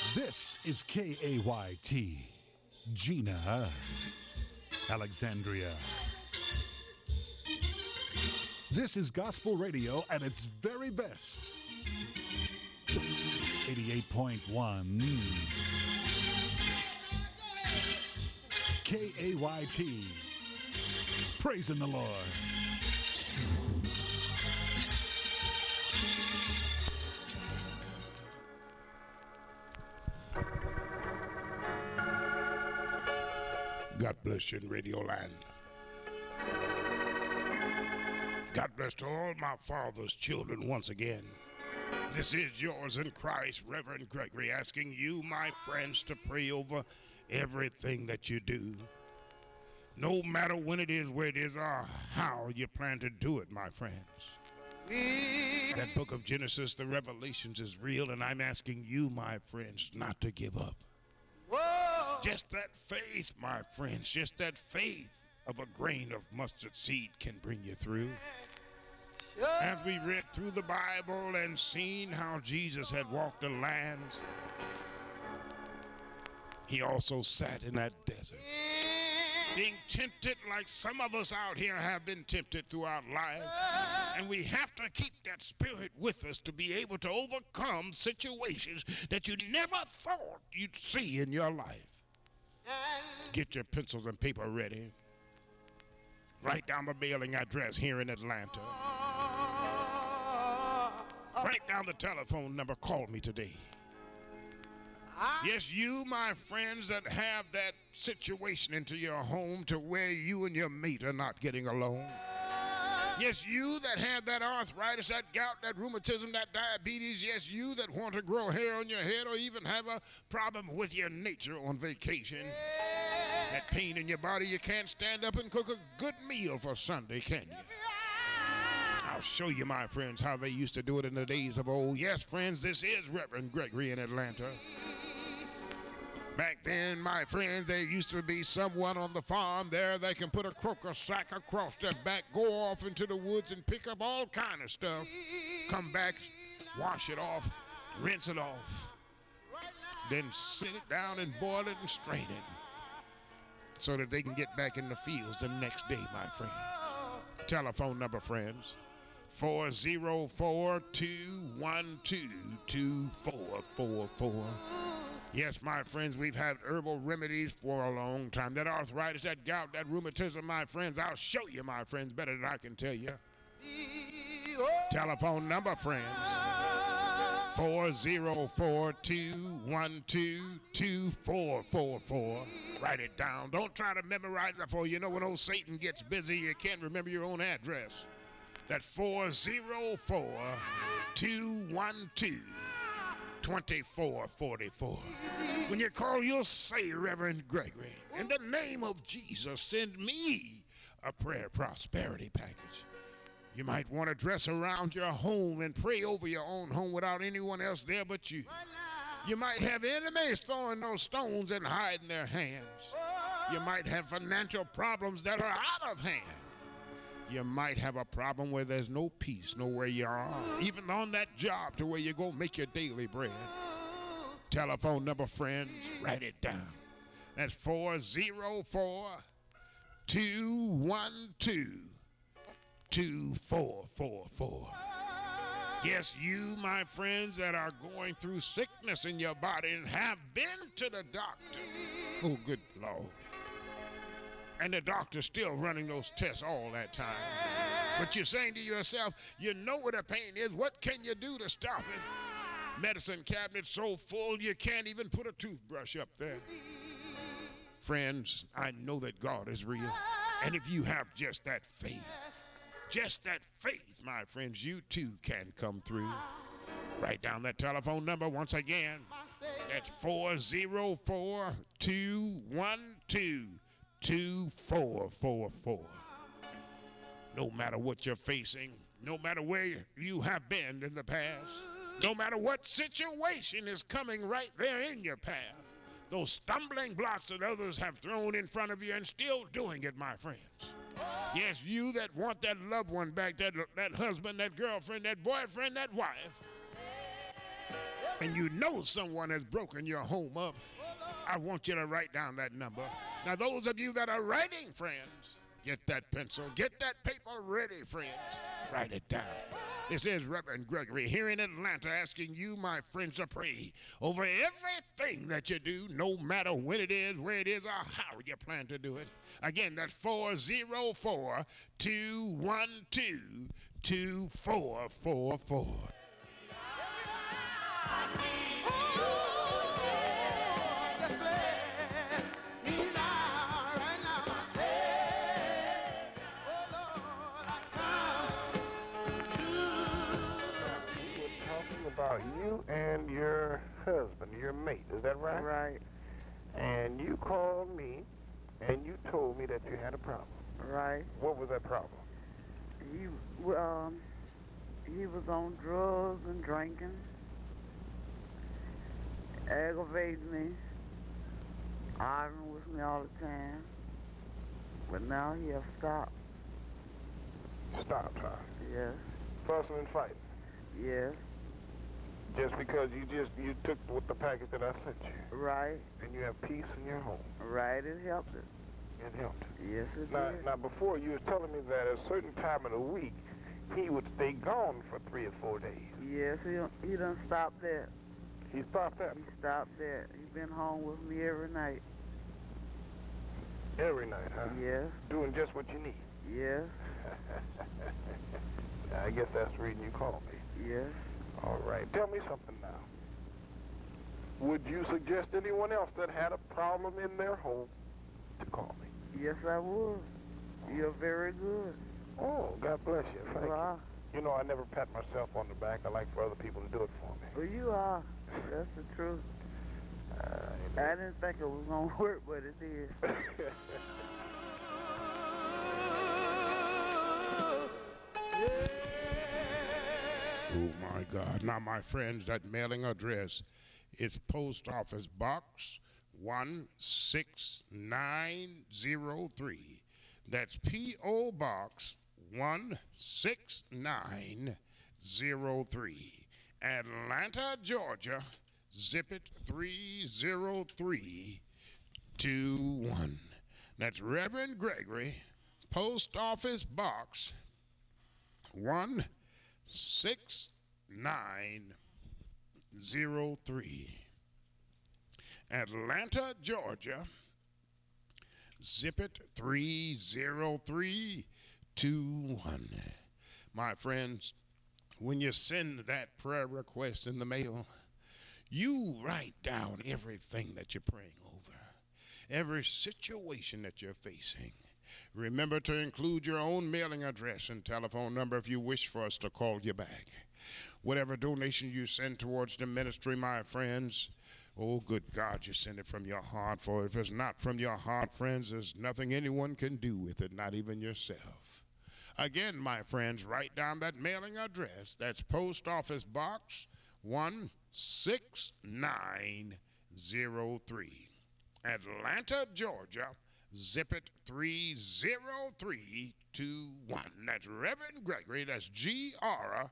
This is KAYT, Gina, Alexandria. This is gospel radio at its very best. 88.1 KAYT. Praising the Lord. God bless you in Radio Land. God bless to all my father's children once again. This is yours in Christ, Reverend Gregory, asking you, my friends, to pray over everything that you do. No matter when it is, where it is, or how you plan to do it, my friends. That book of Genesis, the Revelations, is real, and I'm asking you, my friends, not to give up. Whoa. Just that faith, my friends, just that faith of a grain of mustard seed can bring you through. As we read through the Bible and seen how Jesus had walked the lands, he also sat in that desert, being tempted like some of us out here have been tempted throughout life. And we have to keep that spirit with us to be able to overcome situations that you never thought you'd see in your life. Get your pencils and paper ready. Write down the mailing address here in Atlanta. Write down the telephone number. Call me today. Yes, you, my friends, that have that situation into your home to where you and your mate are not getting along. Yes, you that have that arthritis, that gout, that rheumatism, that diabetes. Yes, you that want to grow hair on your head or even have a problem with your nature on vacation. That pain in your body, you can't stand up and cook a good meal for Sunday, can you? I'll show you, my friends, how they used to do it in the days of old. Yes, friends, this is Reverend Gregory in Atlanta. Back then, my friends, there used to be someone on the farm there that can put a croaker sack across their back, go off into the woods and pick up all kind of stuff, come back, wash it off, rinse it off, then sit it down and boil it and strain it so that they can get back in the fields the next day, my friend. Telephone number, friends, 404-212-2444. Yes, my friends, we've had herbal remedies for a long time. That arthritis, that gout, that rheumatism, my friends, I'll show you, my friends, better than I can tell you. Telephone number, friends, 404-212-2444. Write it down. Don't try to memorize it, for you know when old Satan gets busy, you can't remember your own address. That's 404-212-2444. When you call, you'll say, Reverend Gregory, in the name of Jesus, send me a prayer prosperity package. You might want to dress around your home and pray over your own home without anyone else there but you. You might have enemies throwing those stones and hiding their hands. You might have financial problems that are out of hand. You might have a problem where there's no peace nowhere you are, even on that job to where you go make your daily bread. Telephone number, friends, write it down. That's 404-212-2444. Yes, you, my friends, that are going through sickness in your body and have been to the doctor. Oh, good Lord. And the doctor's still running those tests all that time. But you're saying to yourself, you know what the pain is. What can you do to stop it? Medicine cabinet's so full you can't even put a toothbrush up there. Friends, I know that God is real. And if you have just that faith, my friends, you too can come through. Write down that telephone number once again. That's 404-212-2444. No matter what you're facing, no matter where you have been in the past, no matter what situation is coming right there in your path, those stumbling blocks that others have thrown in front of you and still doing it, my friends. Yes, you that want that loved one back, that husband, that girlfriend, that boyfriend, that wife. and you know someone has broken your home up, I want you to write down that number. Now, those of you that are writing, friends, get that pencil, get that paper ready, friends. Write it down. This is Reverend Gregory here in Atlanta asking you, my friends, to pray over everything that you do, no matter when it is, where it is, or how you plan to do it. Again, that's 404-212-2444. About you and your husband, your mate, is that right? Right. And you called me and you told me that you had a problem. Right. What was that problem? He was on drugs and drinking, aggravating me, arguing with me all the time. But now he has stopped. Stop, huh? Yes. Fussing and fighting. Yes. Just because you took with the package that I sent you. Right. And you have peace in your home. Right. It helped it. It helped. Yes, it did. Now, before you was telling me that at a certain time of the week, he would stay gone for 3 or 4 days. Yes, he done stopped that. He stopped that? He stopped that. He been home with me every night. Every night, huh? Yes. Doing just what you need. Yes. I guess that's the reason you called me. Yes. All right. Tell me something now. Would you suggest anyone else that had a problem in their home to call me? Yes, I would. You're very good. Oh, God bless you. Thank you. Are. You know, I never pat myself on the back. I like for other people to do it for me. Well, you are. That's the truth. I didn't think it was going to work, but it did. Oh, my God. Now, my friends, that mailing address is Post Office Box 16903. That's P.O. Box 16903. Atlanta, Georgia. Zip it 30321. That's Reverend Gregory, Post Office Box 16903. Atlanta, Georgia. Zip it 30321. My friends, when you send that prayer request in the mail, you write down everything that you're praying over, every situation that you're facing. Remember to include your own mailing address and telephone number if you wish for us to call you back. Whatever donation you send towards the ministry, my friends, oh, good God, you send it from your heart, for if it's not from your heart, friends, there's nothing anyone can do with it, not even yourself. Again, my friends, write down that mailing address. That's Post Office Box 16903. Atlanta, Georgia. Zip it 30321. That's Reverend Gregory. That's Gregory.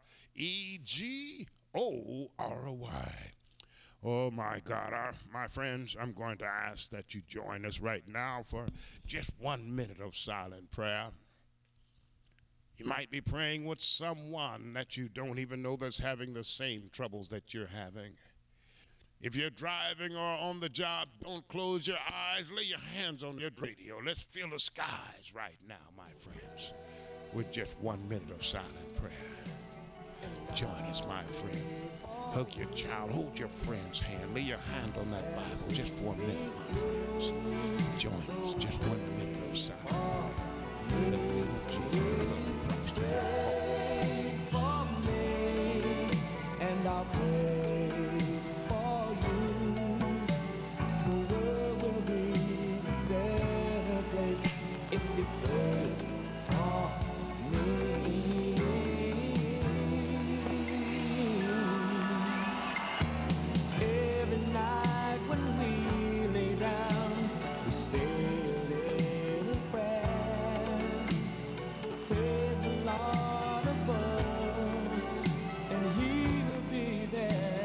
Oh, my God. My friends, I'm going to ask that you join us right now for just 1 minute of silent prayer. You might be praying with someone that you don't even know that's having the same troubles that you're having. If you're driving or on the job, don't close your eyes. Lay your hands on your radio. Let's fill the skies right now, my friends, with just 1 minute of silent prayer. Join us, my friend. Hug your child. Hold your friend's hand. Lay your hand on that Bible just for a minute, my friends. Join us. Just 1 minute of silent prayer. In the name of Jesus, the love of Christ. For me, and I'll pray for you. The world will be a better place if you pray for me. Every night when we lay down, we say a little prayer. Praise the Lord above, and He will be there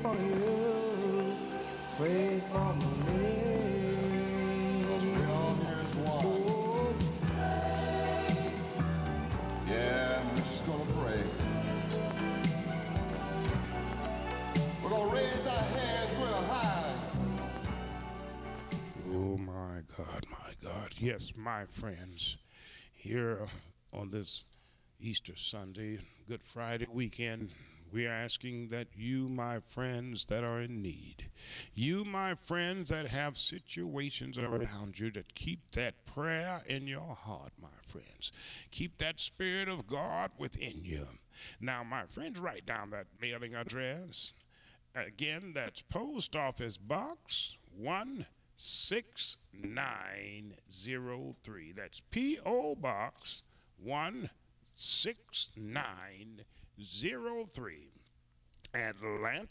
for you, pray for me. We all here as one. Yeah, we're just gonna pray. We're gonna raise our hands real high. Oh my God, my God. Yes, my friends, here on this Easter Sunday, Good Friday weekend, we are asking that you, my friends that are in need, you, my friends that have situations around you, that keep that prayer in your heart, my friends. Keep that Spirit of God within you. Now, my friends, write down that mailing address. Again, that's Post Office Box 16903. That's P.O. Box 16903. Atlanta.